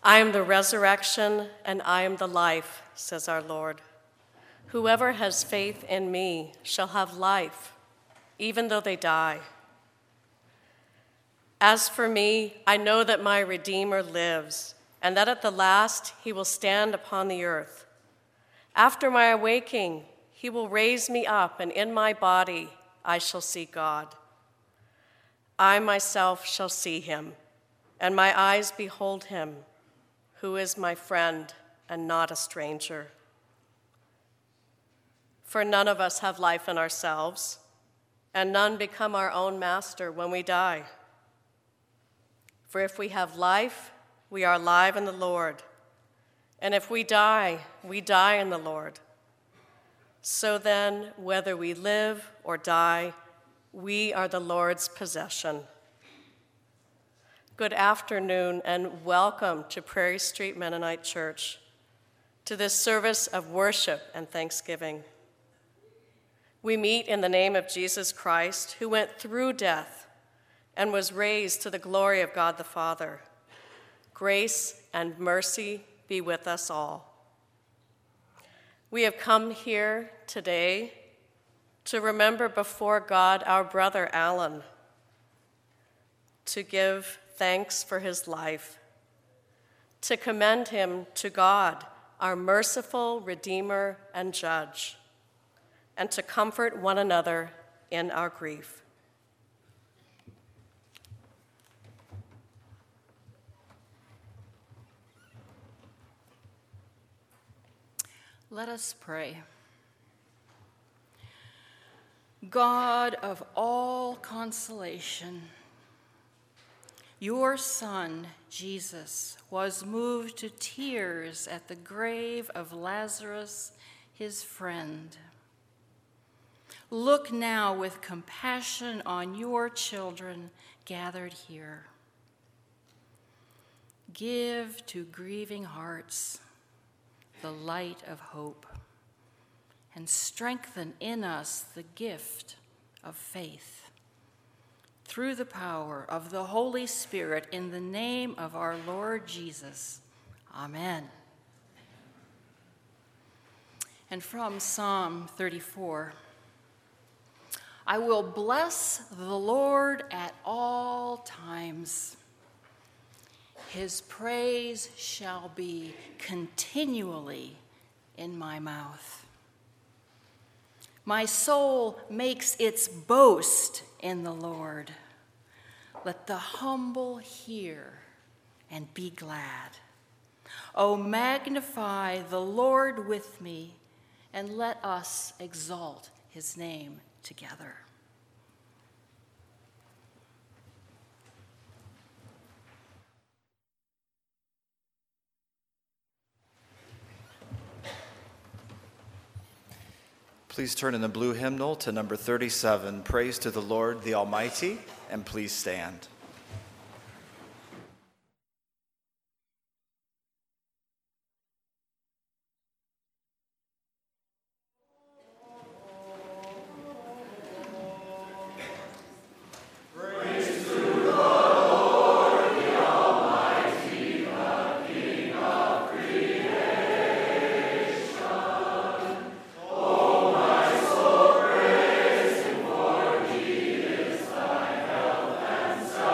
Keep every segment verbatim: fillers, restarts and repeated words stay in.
I am the resurrection and I am the life, says our Lord. Whoever has faith in me shall have life, even though they die. As for me, I know that my Redeemer lives, and that at the last he will stand upon the earth. After my awaking, he will raise me up, and in my body I shall see God. I myself shall see him, and my eyes behold him, who is my friend and not a stranger. For none of us have life in ourselves, and none become our own master when we die. For if we have life, we are alive in the Lord, and if we die, we die in the Lord. So then, whether we live or die, we are the Lord's possession. Good afternoon and welcome to Prairie Street Mennonite Church, to this service of worship and thanksgiving. We meet in the name of Jesus Christ, who went through death and was raised to the glory of God the Father. Grace and mercy be with us all. We have come here today to remember before God our brother Alan, to give thanks for his life, to commend him to God, our merciful Redeemer and Judge, and to comfort one another in our grief. Let us pray. God of all consolation, your Son, Jesus, was moved to tears at the grave of Lazarus, his friend. Look now with compassion on your children gathered here. Give to grieving hearts the light of hope, and strengthen in us the gift of faith. Through the power of the Holy Spirit, in the name of our Lord Jesus. Amen. And from Psalm thirty-four, I will bless the Lord at all times. His praise shall be continually in my mouth. My soul makes its boast in the Lord. Let the humble hear and be glad. Oh, magnify the Lord with me, and let us exalt his name together. Please turn in the blue hymnal to number thirty-seven, Praise to the Lord the Almighty, and please stand. Son.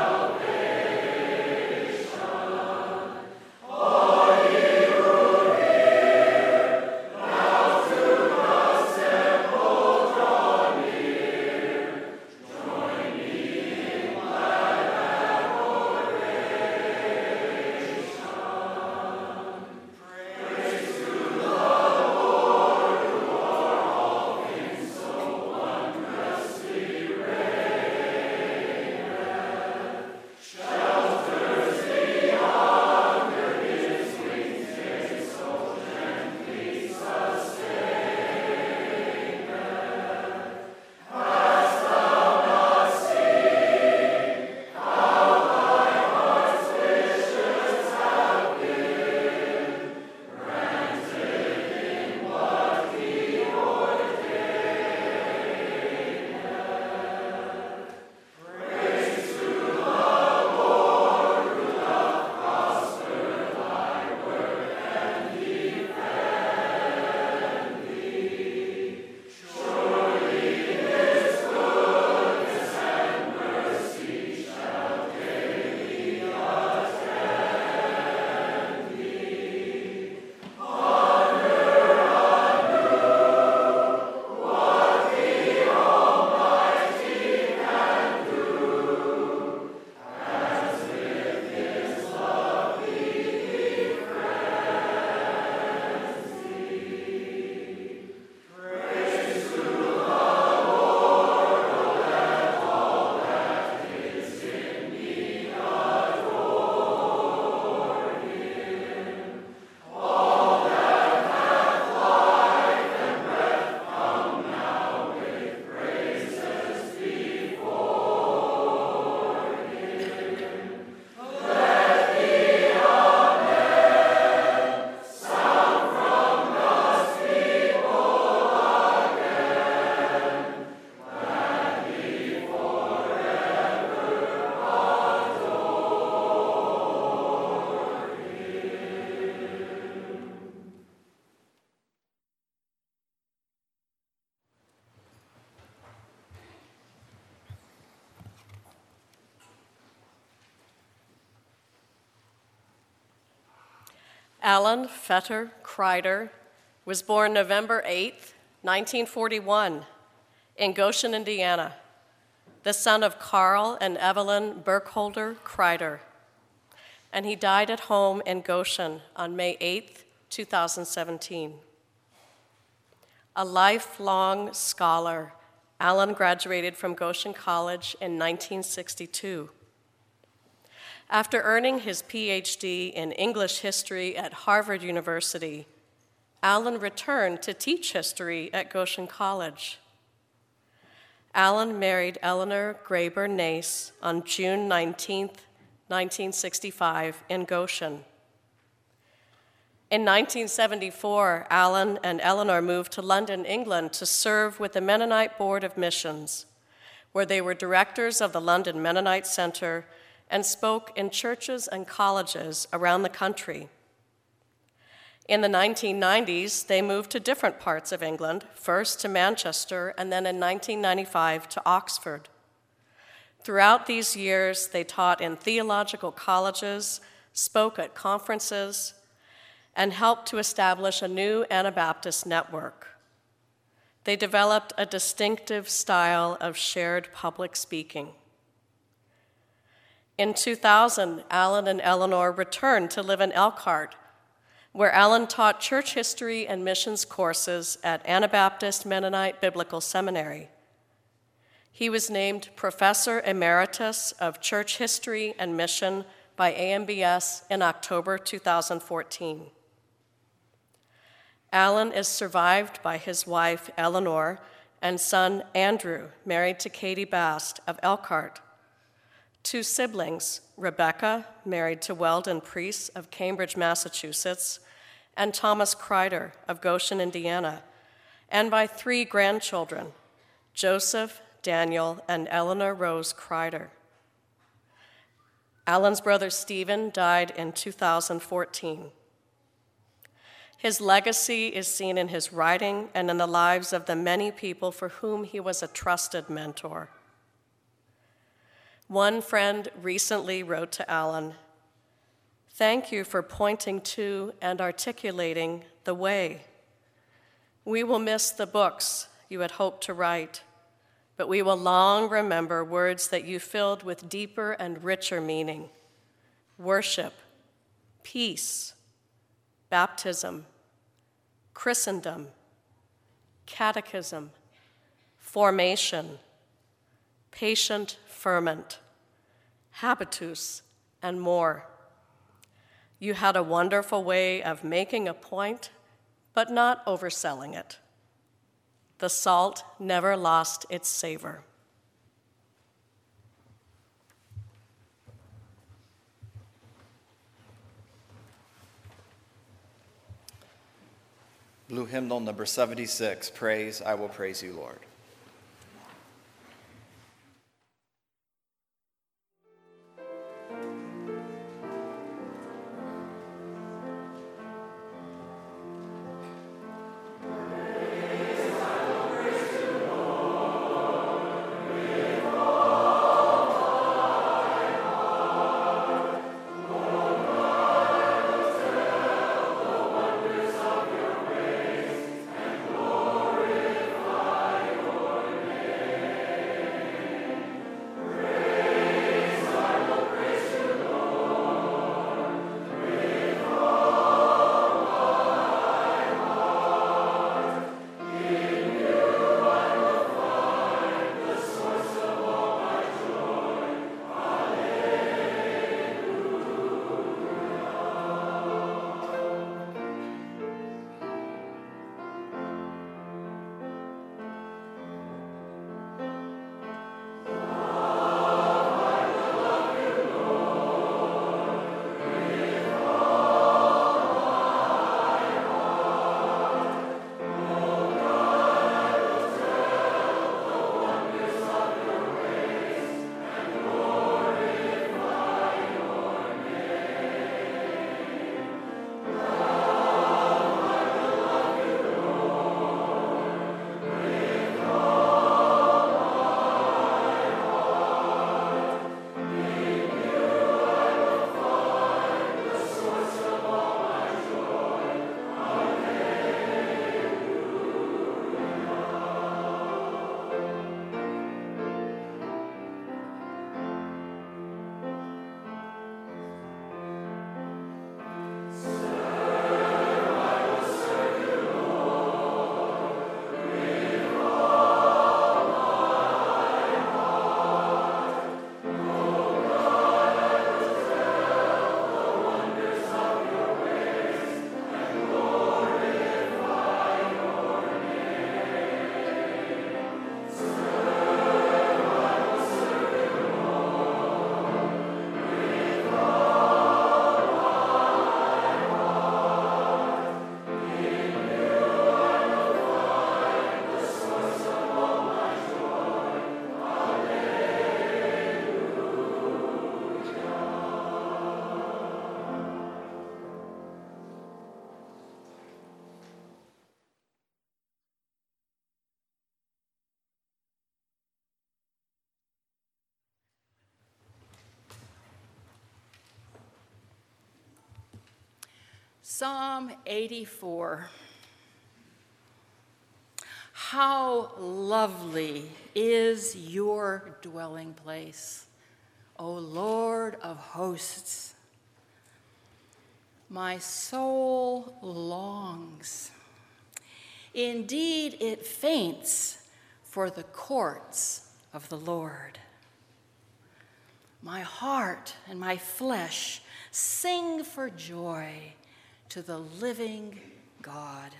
Alan Fetter Kreider was born November eighth, nineteen forty-one, in Goshen, Indiana, the son of Carl and Evelyn Burkholder Kreider, and he died at home in Goshen on May eighth, two thousand seventeen. A lifelong scholar, Alan graduated from Goshen College in nineteen sixty-two. After earning his P H D in English history at Harvard University, Alan returned to teach history at Goshen College. Alan married Eleanor Graber Nace on June nineteenth, nineteen sixty-five, in Goshen. In nineteen seventy-four, Alan and Eleanor moved to London, England, to serve with the Mennonite Board of Missions, where they were directors of the London Mennonite Center and spoke in churches and colleges around the country. In the nineteen nineties, they moved to different parts of England, first to Manchester, and then in nineteen ninety-five to Oxford. Throughout these years, they taught in theological colleges, spoke at conferences, and helped to establish a new Anabaptist network. They developed a distinctive style of shared public speaking. In two thousand, Alan and Eleanor returned to live in Elkhart, where Alan taught church history and missions courses at Anabaptist Mennonite Biblical Seminary. He was named Professor Emeritus of Church History and Mission by A M B S in October two thousand fourteen. Alan is survived by his wife, Eleanor, and son, Andrew, married to Katie Bast of Elkhart. Two siblings, Rebecca, married to Weldon Priest of Cambridge, Massachusetts, and Thomas Kreider of Goshen, Indiana, and by three grandchildren, Joseph, Daniel, and Eleanor Rose Kreider. Alan's brother Stephen died in two thousand fourteen. His legacy is seen in his writing and in the lives of the many people for whom he was a trusted mentor. One friend recently wrote to Alan, "Thank you for pointing to and articulating the way. We will miss the books you had hoped to write, but we will long remember words that you filled with deeper and richer meaning: worship, peace, baptism, Christendom, catechism, formation, patient ferment, habitus, and more. You had a wonderful way of making a point, but not overselling it. The salt never lost its savor." Blue hymnal number seventy-six, Praise, I Will Praise You, Lord. Psalm eighty-four. How lovely is your dwelling place, O Lord of hosts. My soul longs. Indeed, it faints for the courts of the Lord. My heart and my flesh sing for joy to the living God.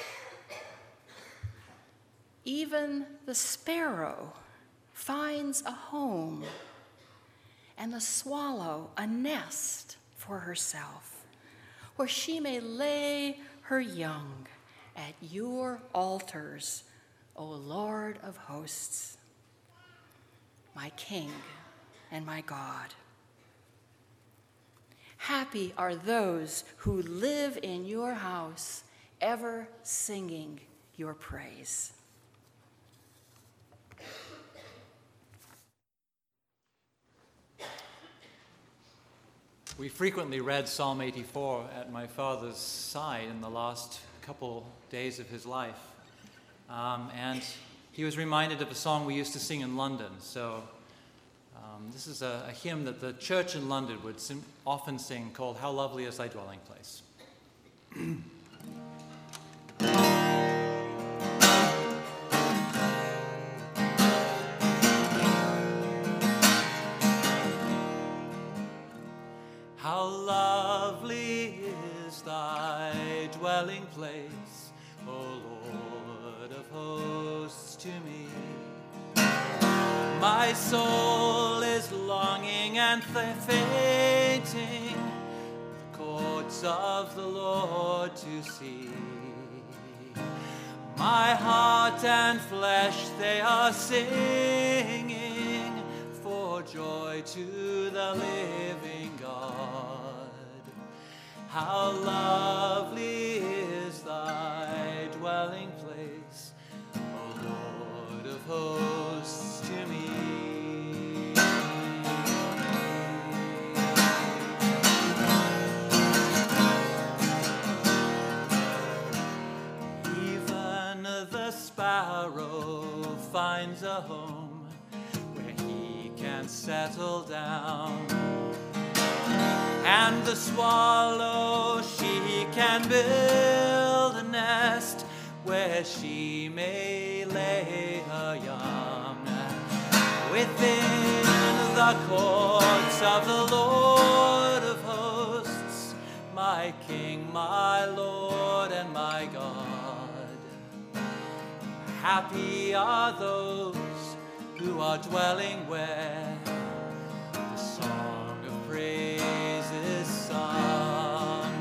Even the sparrow finds a home, and the swallow a nest for herself, where she may lay her young at your altars, O Lord of hosts, my King and my God. Happy are those who live in your house, ever singing your praise. We frequently read Psalm eighty-four at my father's side in the last couple days of his life. Um, and he was reminded of a song we used to sing in London. So um, this is a, a hymn that the church in London would sim- often sing called How Lovely is Thy Dwelling Place. How lovely is thy dwelling place, O Lord of hosts, to me. My soul is longing and fainting, the courts of the Lord to see. My heart and flesh, they are singing for joy to the living God. How lovely is thy dwelling place, O Lord of hosts, to me. Even the sparrow finds a home where he can settle down, and the swallow, she can build a nest where she may lay her young. Within the courts of the Lord of hosts, my King, my Lord, and my God. Happy are those who are dwelling where the song of praise is sung.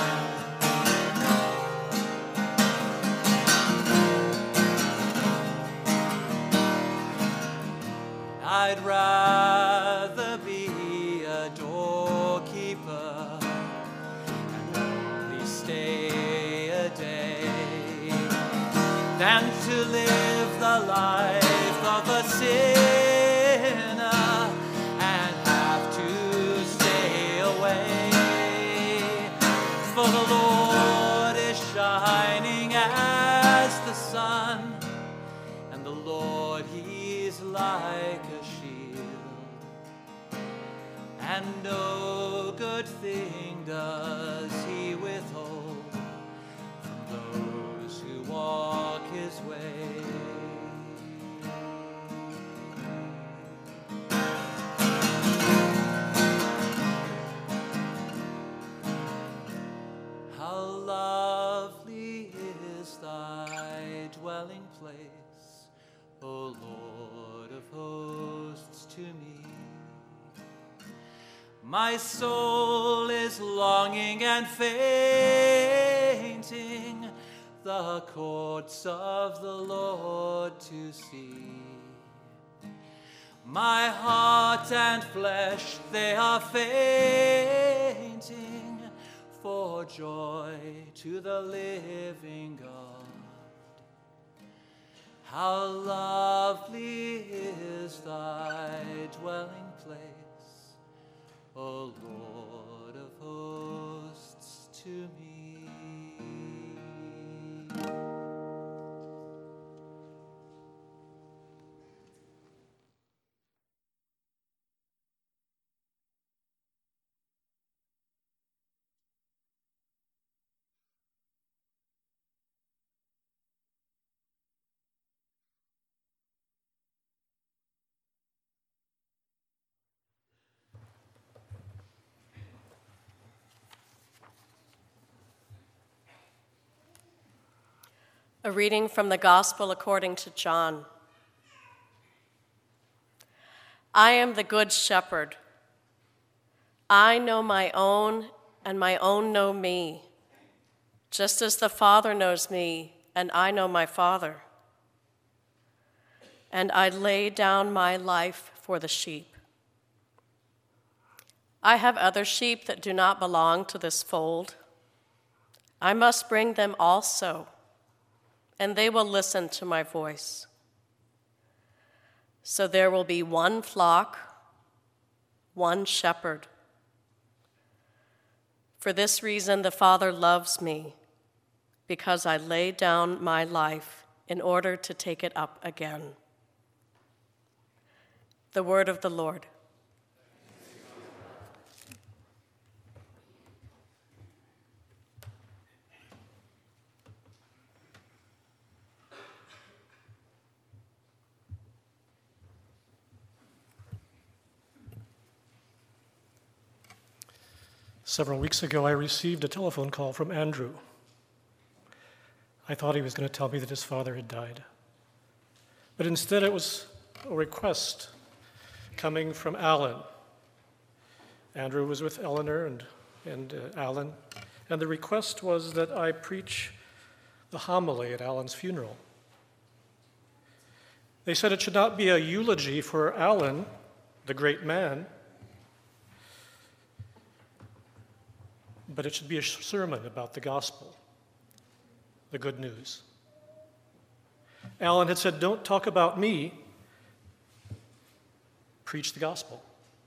I'd rather be a doorkeeper and only stay a day than to live the life of a sinner and have to stay away. For the Lord is shining as the sun, and the Lord, He's like a shield, and no good thing does He withhold from those who walk His way. How lovely is thy dwelling place, O Lord of hosts, to me. My soul is longing and fainting, the courts of the Lord to see. My heart and flesh, they are fainting for joy to the living God. How lovely is thy dwelling place, O Lord of hosts, to me. A reading from the Gospel according to John. I am the good shepherd. I know my own, and my own know me, just as the Father knows me, and I know my Father. And I lay down my life for the sheep. I have other sheep that do not belong to this fold. I must bring them also, and they will listen to my voice. So there will be one flock, one shepherd. For this reason the Father loves me, because I lay down my life in order to take it up again. The word of the Lord. Several weeks ago, I received a telephone call from Andrew. I thought he was going to tell me that his father had died. But instead, it was a request coming from Alan. Andrew was with Eleanor and, and uh, Alan, and the request was that I preach the homily at Alan's funeral. They said it should not be a eulogy for Alan, the great man, but it should be a sermon about the gospel, the good news. Alan had said, don't talk about me, preach the gospel.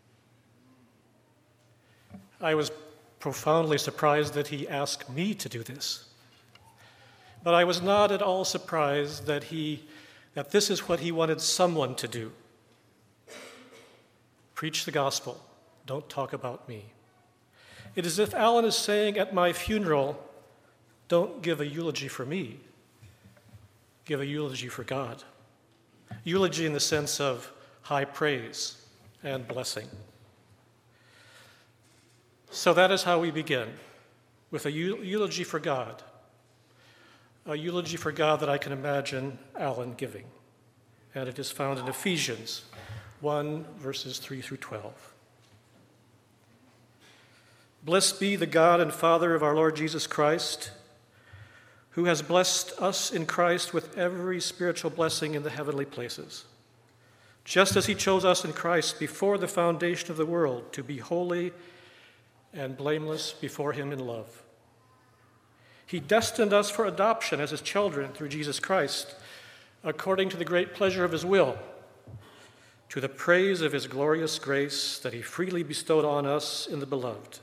I was profoundly surprised that he asked me to do this. But I was not at all surprised that he, that this is what he wanted someone to do. Preach the gospel, don't talk about me. It is as if Alan is saying at my funeral, don't give a eulogy for me, give a eulogy for God. Eulogy in the sense of high praise and blessing. So that is how we begin, with a eulogy for God, a eulogy for God that I can imagine Alan giving. And it is found in Ephesians one, verses three through twelve. Blessed be the God and Father of our Lord Jesus Christ, who has blessed us in Christ with every spiritual blessing in the heavenly places, just as he chose us in Christ before the foundation of the world to be holy and blameless before him in love. He destined us for adoption as his children through Jesus Christ, according to the great pleasure of his will, to the praise of his glorious grace that he freely bestowed on us in the Beloved.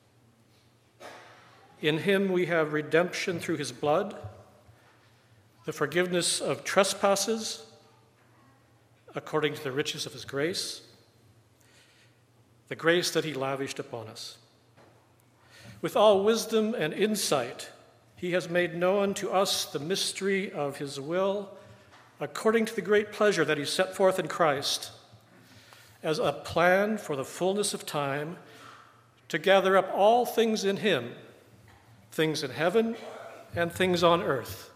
In him we have redemption through his blood, the forgiveness of trespasses, according to the riches of his grace, the grace that he lavished upon us. With all wisdom and insight, he has made known to us the mystery of his will, according to the great pleasure that he set forth in Christ, as a plan for the fullness of time, to gather up all things in him, things in heaven and things on earth.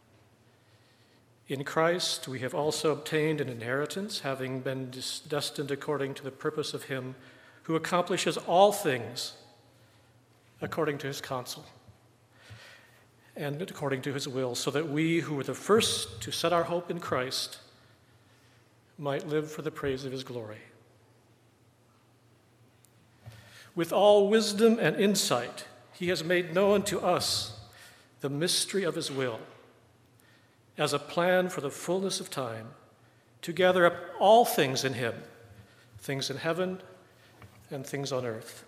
In Christ we have also obtained an inheritance, having been destined according to the purpose of him who accomplishes all things according to his counsel and according to his will, so that we who were the first to set our hope in Christ might live for the praise of his glory. With all wisdom and insight, he has made known to us the mystery of his will, as a plan for the fullness of time, to gather up all things in him, things in heaven and things on earth.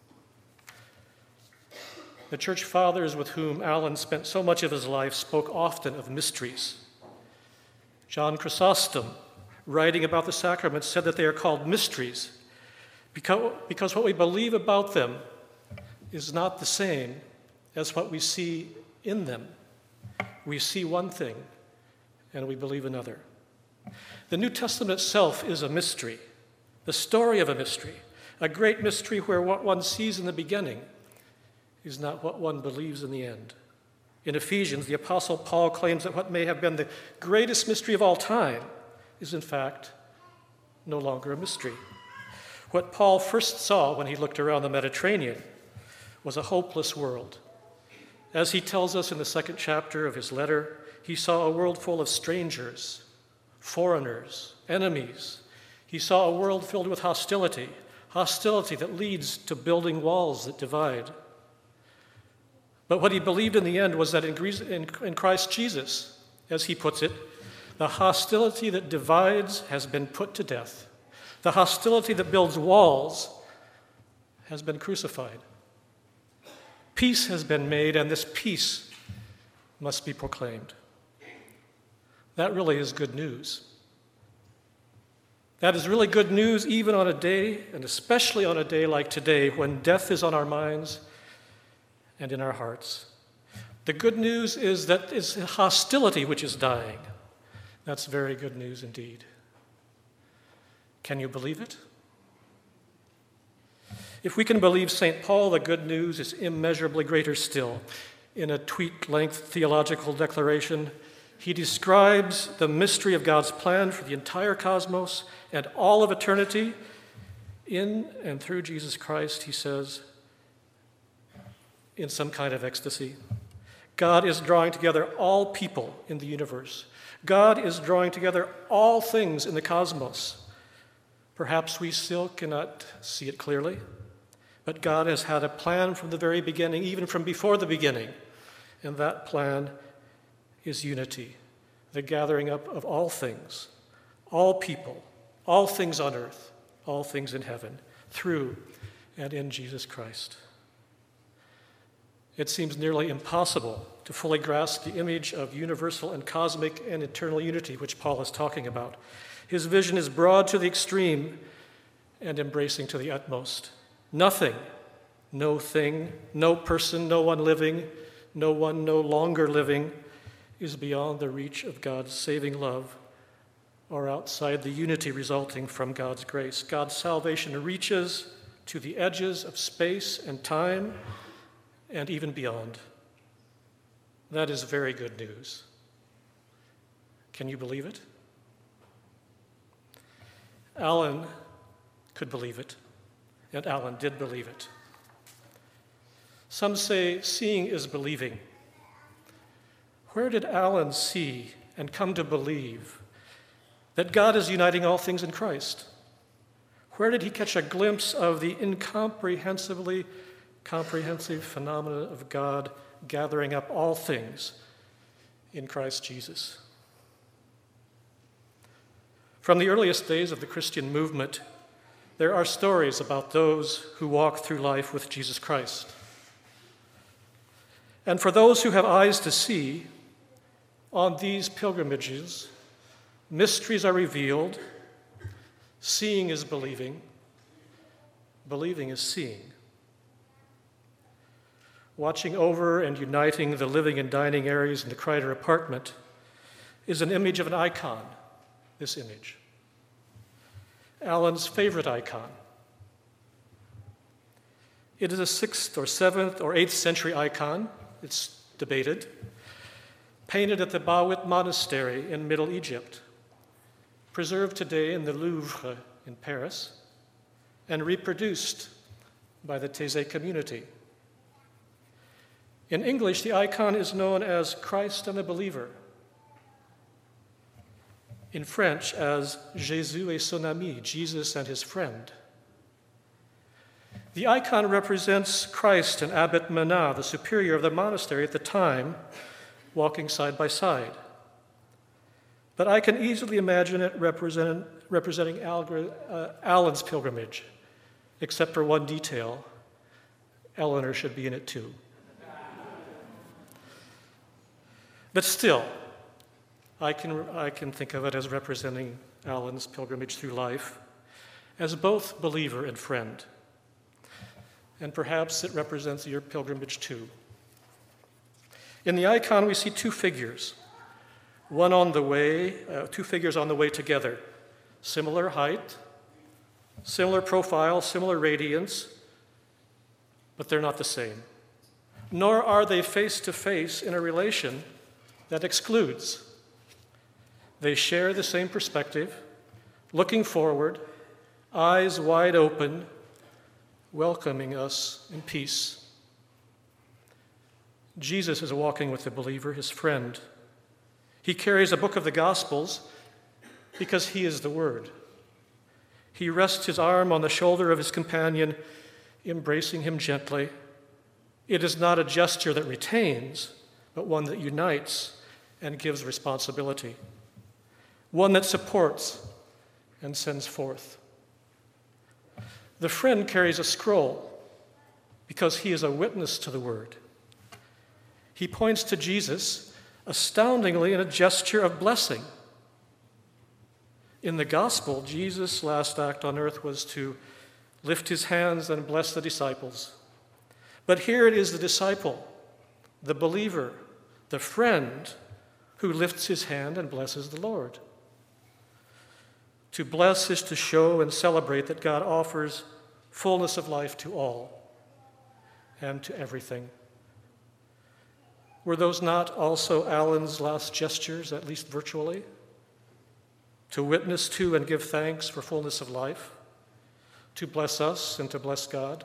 The church fathers with whom Alan spent so much of his life spoke often of mysteries. John Chrysostom, writing about the sacraments, said that they are called mysteries because, because what we believe about them is not the same as what we see in them. We see one thing and we believe another. The New Testament itself is a mystery, the story of a mystery, a great mystery where what one sees in the beginning is not what one believes in the end. In Ephesians, the Apostle Paul claims that what may have been the greatest mystery of all time is, in fact, no longer a mystery. What Paul first saw when he looked around the Mediterranean was a hopeless world. As he tells us in the second chapter of his letter, he saw a world full of strangers, foreigners, enemies. He saw a world filled with hostility, hostility that leads to building walls that divide. But what he believed in the end was that in Christ Jesus, as he puts it, the hostility that divides has been put to death. The hostility that builds walls has been crucified. Peace has been made, and this peace must be proclaimed. That really is good news. That is really good news even on a day, and especially on a day like today, when death is on our minds and in our hearts. The good news is that it's hostility which is dying. That's very good news indeed. Can you believe it? If we can believe Saint Paul, the good news is immeasurably greater still. In a tweet-length theological declaration, he describes the mystery of God's plan for the entire cosmos and all of eternity. In and through Jesus Christ, he says, in some kind of ecstasy, God is drawing together all people in the universe. God is drawing together all things in the cosmos. Perhaps we still cannot see it clearly, but God has had a plan from the very beginning, even from before the beginning, and that plan is unity, the gathering up of all things, all people, all things on earth, all things in heaven, through and in Jesus Christ. It seems nearly impossible to fully grasp the image of universal and cosmic and eternal unity which Paul is talking about. His vision is broad to the extreme and embracing to the utmost. Nothing, no thing, no person, no one living, no one no longer living is beyond the reach of God's saving love or outside the unity resulting from God's grace. God's salvation reaches to the edges of space and time and even beyond. That is very good news. Can you believe it? Alan could believe it, and Alan did believe it. Some say seeing is believing. Where did Alan see and come to believe that God is uniting all things in Christ? Where did he catch a glimpse of the incomprehensibly comprehensive phenomena of God gathering up all things in Christ Jesus? From the earliest days of the Christian movement, there are stories about those who walk through life with Jesus Christ. And for those who have eyes to see, on these pilgrimages, mysteries are revealed. Seeing is believing. Believing is seeing. Watching over and uniting the living and dining areas in the Kreider apartment is an image of an icon, this image. Alan's favorite icon. It is a sixth or seventh or eighth century icon, it's debated, painted at the Bawit Monastery in Middle Egypt, preserved today in the Louvre in Paris, and reproduced by the Taizé community. In English, the icon is known as Christ and the Believer. In French, as Jésus et son ami, Jesus and his friend. The icon represents Christ and Abbot Menat, the superior of the monastery at the time, walking side by side. But I can easily imagine it represent, representing Algra, uh, Alan's pilgrimage, except for one detail. Eleanor should be in it too. But still, I can, I can think of it as representing Alan's pilgrimage through life as both believer and friend. And perhaps it represents your pilgrimage too. In the icon, we see two figures, one on the way, uh, two figures on the way together, similar height, similar profile, similar radiance, but they're not the same. nor are they face to face in a relation that excludes. They share the same perspective, looking forward, eyes wide open, welcoming us in peace. Jesus is walking with the believer, his friend. He carries a book of the Gospels because he is the Word. He rests his arm on the shoulder of his companion, embracing him gently. It is not a gesture that retains, but one that unites and gives responsibility, one that supports and sends forth. The friend carries a scroll because he is a witness to the Word. He points to Jesus astoundingly in a gesture of blessing. In the gospel, Jesus' last act on earth was to lift his hands and bless the disciples. But here it is the disciple, the believer, the friend, who lifts his hand and blesses the Lord. To bless is to show and celebrate that God offers fullness of life to all and to everything. Were those not also Alan's last gestures, at least virtually? To witness to and give thanks for fullness of life, to bless us and to bless God.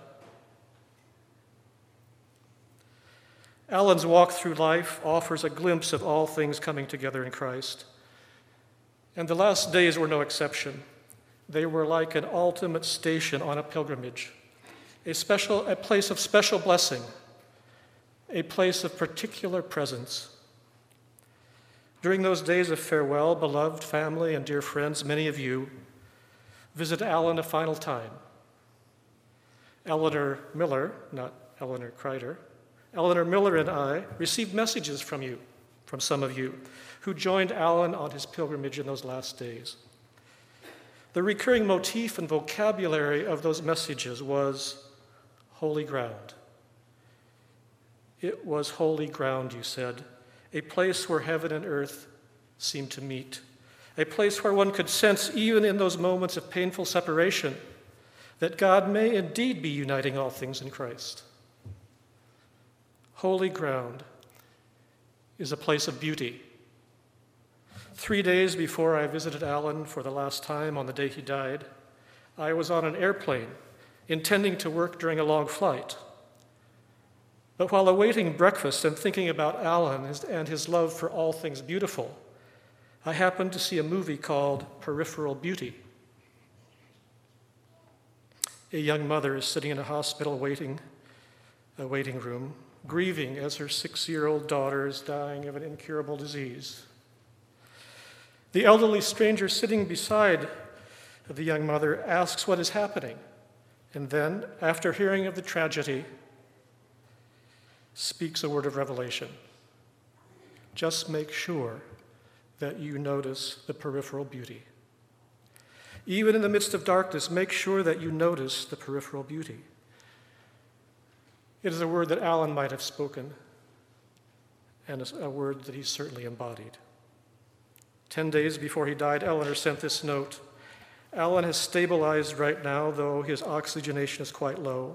Alan's walk through life offers a glimpse of all things coming together in Christ. And the last days were no exception. They were like an ultimate station on a pilgrimage, a special, a place of special blessing, a place of particular presence. During those days of farewell, beloved family and dear friends, many of you visit Alan a final time. Eleanor Miller, not Eleanor Kreider, Eleanor Miller and I received messages from you, from some of you, who joined Alan on his pilgrimage in those last days. The recurring motif and vocabulary of those messages was holy ground. It was holy ground, you said, a place where heaven and earth seemed to meet, a place where one could sense, even in those moments of painful separation, that God may indeed be uniting all things in Christ. Holy ground is a place of beauty. Three days before I visited Alan for the last time on the day he died, I was on an airplane intending to work during a long flight. But while awaiting breakfast and thinking about Alan and his love for all things beautiful, I happened to see a movie called Peripheral Beauty. A young mother is sitting in a hospital waiting, a waiting room, grieving as her six-year-old daughter is dying of an incurable disease. The elderly stranger sitting beside the young mother asks what is happening, and then, after hearing of the tragedy, speaks a word of revelation. Just make sure that you notice the peripheral beauty. Even in the midst of darkness, make sure that you notice the peripheral beauty. It is a word that Alan might have spoken, and a word that he certainly embodied. Ten days before he died, Eleanor sent this note. Alan has stabilized right now, though his oxygenation is quite low.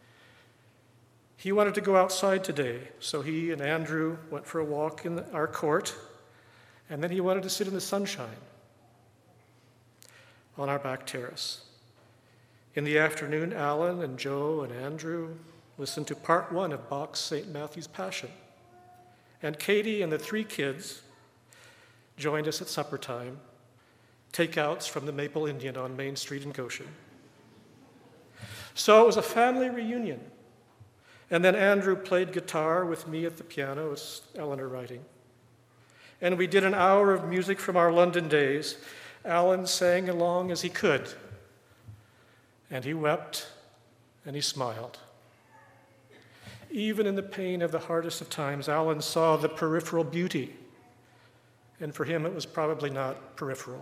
He wanted to go outside today, so he and Andrew went for a walk in our court, and then he wanted to sit in the sunshine on our back terrace. In the afternoon, Alan and Joe and Andrew listened to part one of Bach's Saint Matthew's Passion, and Katie and the three kids joined us at supper time, takeouts from the Maple Indian on Main Street in Goshen. So it was a family reunion. And then Andrew played guitar with me at the piano, as Eleanor writing. And we did an hour of music from our London days. Alan sang along as he could. And he wept and he smiled. Even in the pain of the hardest of times, Alan saw the peripheral beauty. And for him, it was probably not peripheral.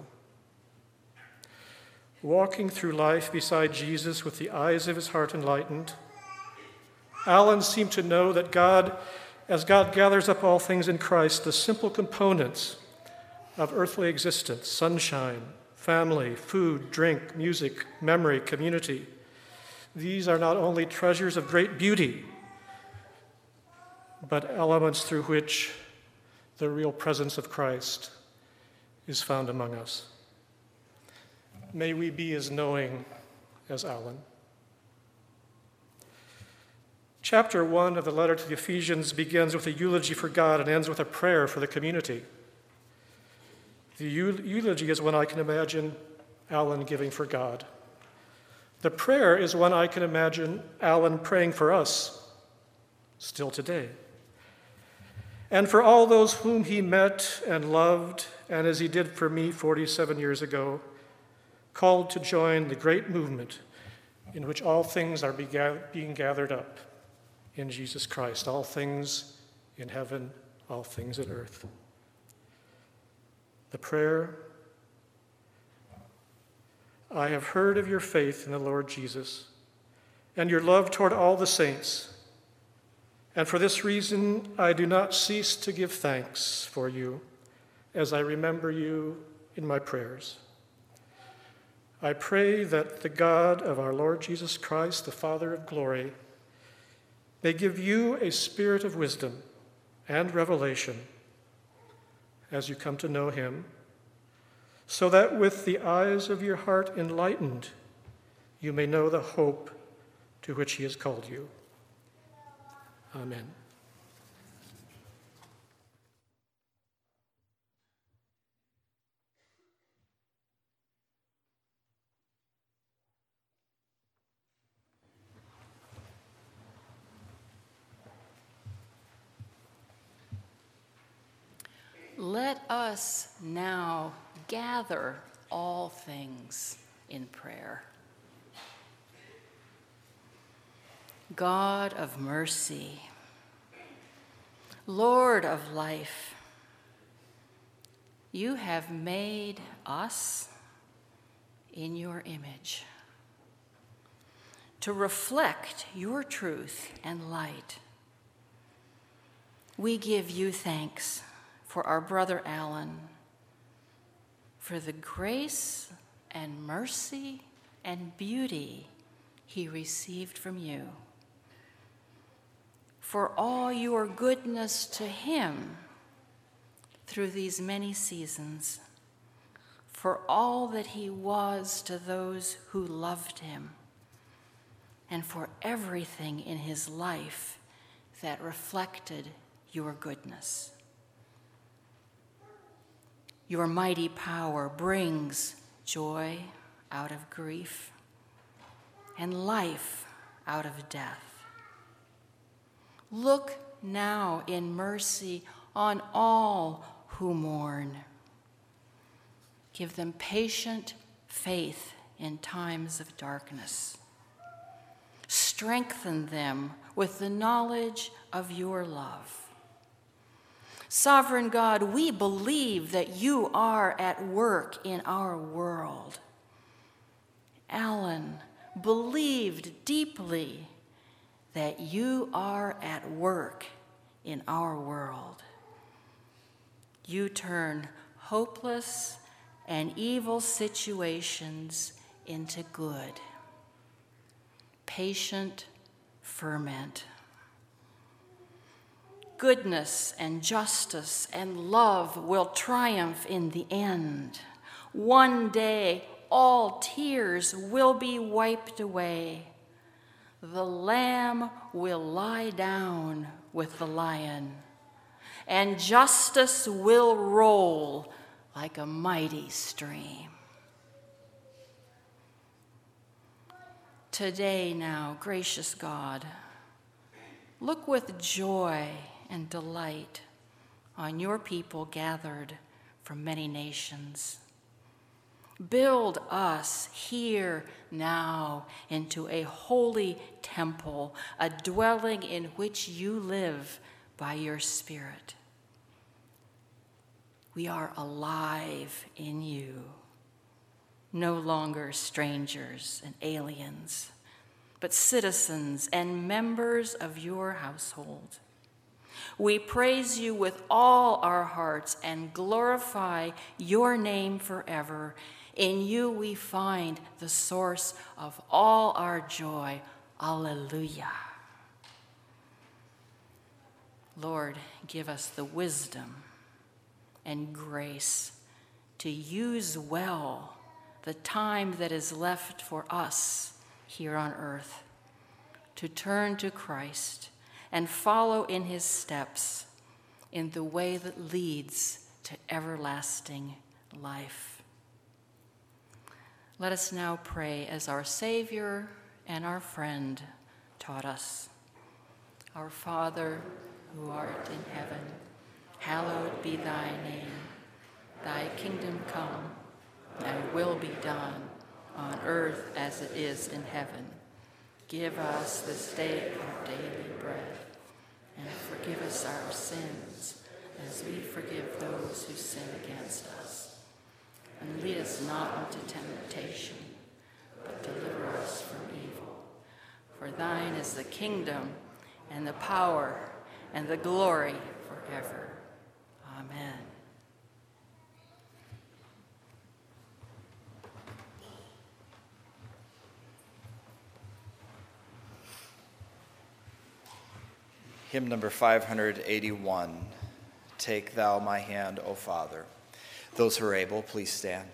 Walking through life beside Jesus with the eyes of his heart enlightened, Alan seemed to know that God, as God gathers up all things in Christ, the simple components of earthly existence, sunshine, family, food, drink, music, memory, community, these are not only treasures of great beauty, but elements through which the real presence of Christ is found among us. May we be as knowing as Alan. Chapter one of the letter to the Ephesians begins with a eulogy for God and ends with a prayer for the community. The eulogy is one I can imagine Alan giving for God. The prayer is one I can imagine Alan praying for us still today. And for all those whom he met and loved, and as he did for me forty-seven years ago, called to join the great movement in which all things are being gathered up in Jesus Christ, all things in heaven, all things in earth. The prayer, I have heard of your faith in the Lord Jesus and your love toward all the saints, and for this reason I do not cease to give thanks for you as I remember you in my prayers. I pray that the God of our Lord Jesus Christ, the Father of glory, may give you a spirit of wisdom and revelation as you come to know him, so that with the eyes of your heart enlightened, you may know the hope to which he has called you. Amen. Let us now gather all things in prayer. God of mercy, Lord of life, you have made us in your image to reflect your truth and light. We give you thanks for our brother Alan, for the grace and mercy and beauty he received from you, for all your goodness to him through these many seasons, for all that he was to those who loved him, and for everything in his life that reflected your goodness. Your mighty power brings joy out of grief and life out of death. Look now in mercy on all who mourn. Give them patient faith in times of darkness. Strengthen them with the knowledge of your love. Sovereign God, we believe that you are at work in our world. Alan believed deeply that you are at work in our world. You turn hopeless and evil situations into good. Patient ferment. Goodness and justice and love will triumph in the end. One day, all tears will be wiped away. The lamb will lie down with the lion, and justice will roll like a mighty stream. Today now, gracious God, look with joy and delight on your people gathered from many nations. Build us here now into a holy temple, a dwelling in which you live by your Spirit. We are alive in you, no longer strangers and aliens, but citizens and members of your household. We praise you with all our hearts and glorify your name forever. In you we find the source of all our joy. Alleluia. Lord, give us the wisdom and grace to use well the time that is left for us here on earth, to turn to Christ and follow in his steps in the way that leads to everlasting life. Let us now pray as our Savior and our friend taught us. Our Father, who art in heaven, hallowed be thy name. Thy kingdom come, thy will be done, on earth as it is in heaven. Give us this day our daily bread, and forgive us our sins, as we forgive those who sin against us. And lead us not into temptation, but deliver us from evil. For thine is the kingdom, and the power, and the glory forever. Amen. Hymn number five hundred eighty-one, Take Thou My Hand, O Father. Those who are able, please stand.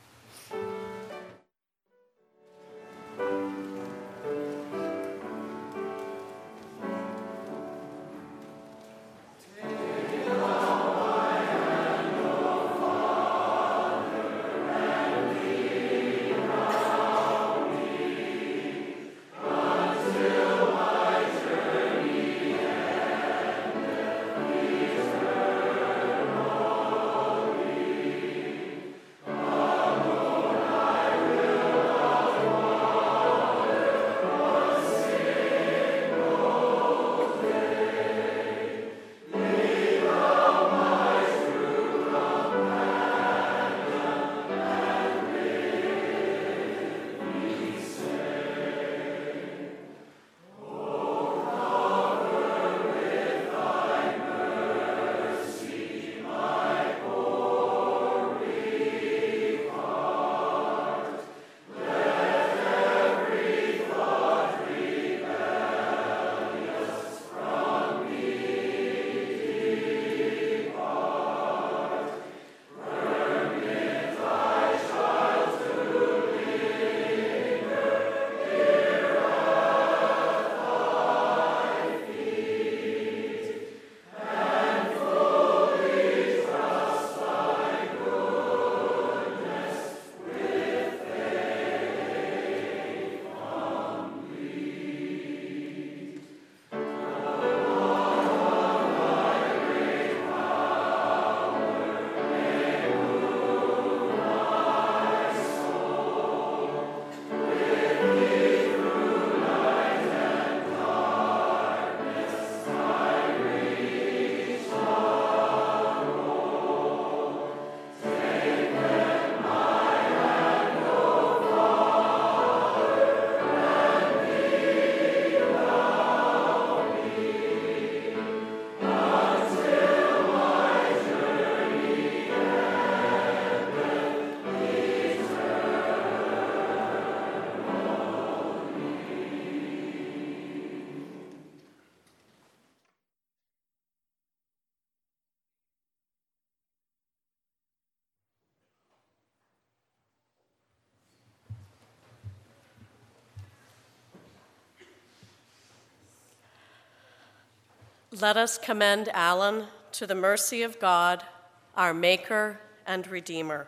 Let us commend Alan to the mercy of God, our Maker and Redeemer.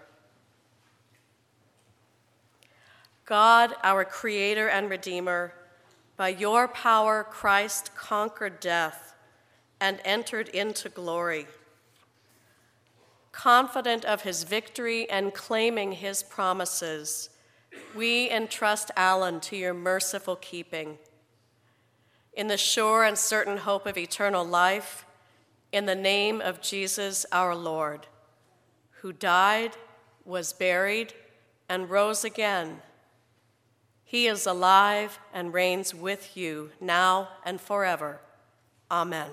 God, our Creator and Redeemer, by your power Christ conquered death and entered into glory. Confident of his victory and claiming his promises, we entrust Alan to your merciful keeping. In the sure and certain hope of eternal life, in the name of Jesus our Lord, who died, was buried, and rose again. He is alive and reigns with you now and forever. Amen.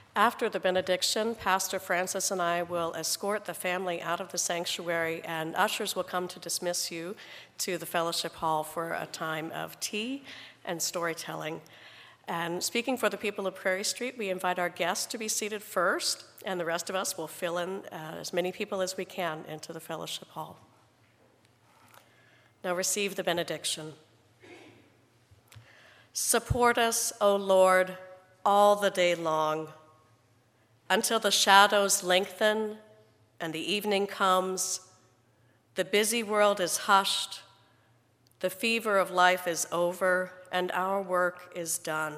After the benediction, Pastor Francis and I will escort the family out of the sanctuary, and ushers will come to dismiss you to the fellowship hall for a time of tea and storytelling. And speaking for the people of Prairie Street, we invite our guests to be seated first, and the rest of us will fill in uh, as many people as we can into the fellowship hall. Now receive the benediction. Support us, O Lord, all the day long, until the shadows lengthen and the evening comes, the busy world is hushed, the fever of life is over, and our work is done.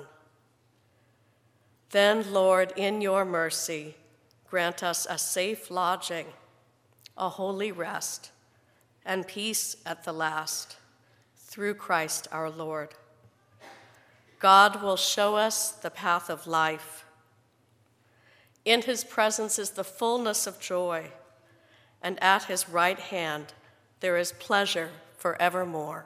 Then, Lord, in your mercy, grant us a safe lodging, a holy rest, and peace at the last, through Christ our Lord. God will show us the path of life. In his presence is the fullness of joy, and at his right hand there is pleasure forevermore.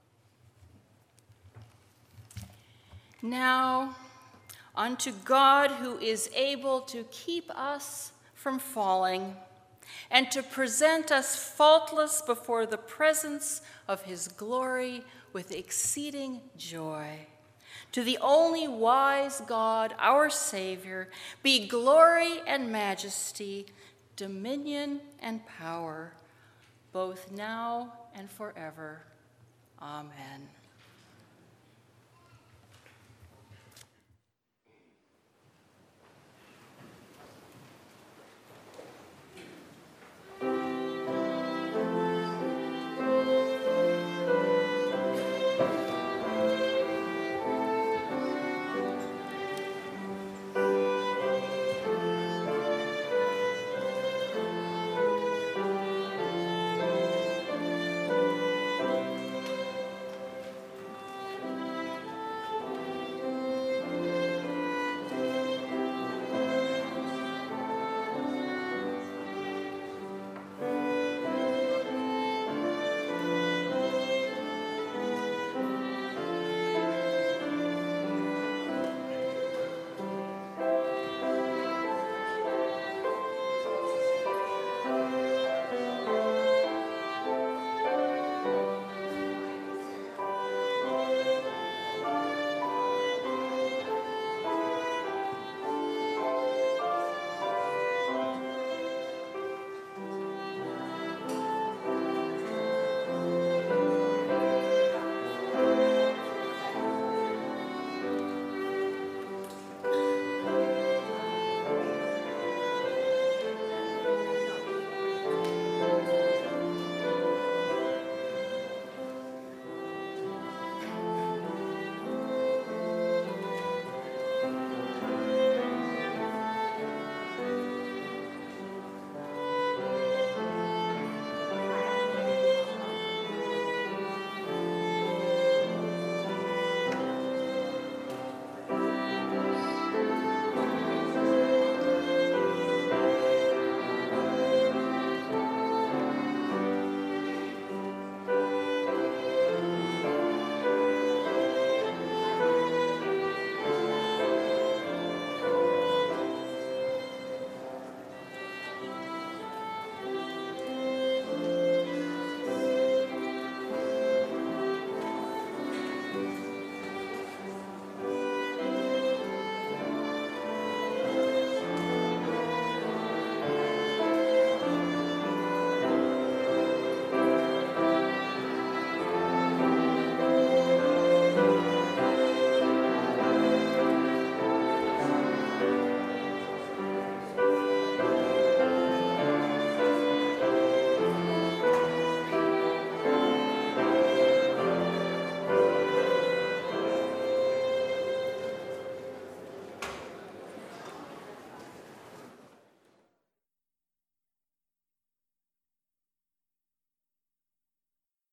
Now, unto God, who is able to keep us from falling and to present us faultless before the presence of his glory with exceeding joy. To the only wise God, our Savior, be glory and majesty, dominion and power, both now and forever. Amen.